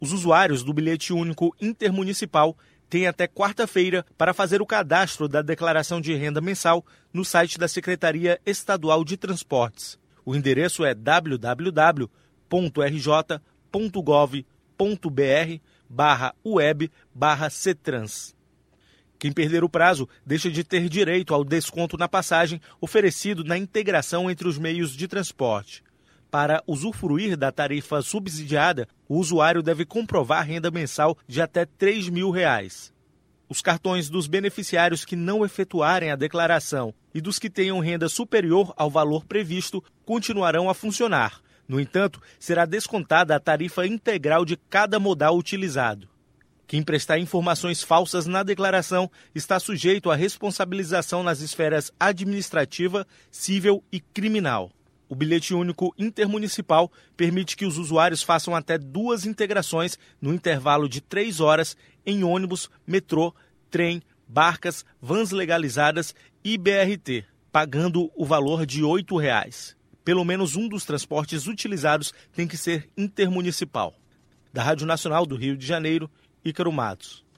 Os usuários do bilhete único intermunicipal têm até quarta-feira para fazer o cadastro da declaração de renda mensal no site da Secretaria Estadual de Transportes. O endereço é www.rj.gov.br/web/Ctrans. Quem perder o prazo deixa de ter direito ao desconto na passagem oferecido na integração entre os meios de transporte. Para usufruir da tarifa subsidiada, o usuário deve comprovar renda mensal de até R$ 3.000. Os cartões dos beneficiários que não efetuarem a declaração e dos que tenham renda superior ao valor previsto continuarão a funcionar. No entanto, será descontada a tarifa integral de cada modal utilizado. Quem prestar informações falsas na declaração está sujeito à responsabilização nas esferas administrativa, civil e criminal. O bilhete único intermunicipal permite que os usuários façam até 2 integrações no intervalo de 3 horas em ônibus, metrô, trem, barcas, vans legalizadas e BRT, pagando o valor de R$ 8. Pelo menos um dos transportes utilizados tem que ser intermunicipal. Da Rádio Nacional do Rio de Janeiro, Ícaro Matos.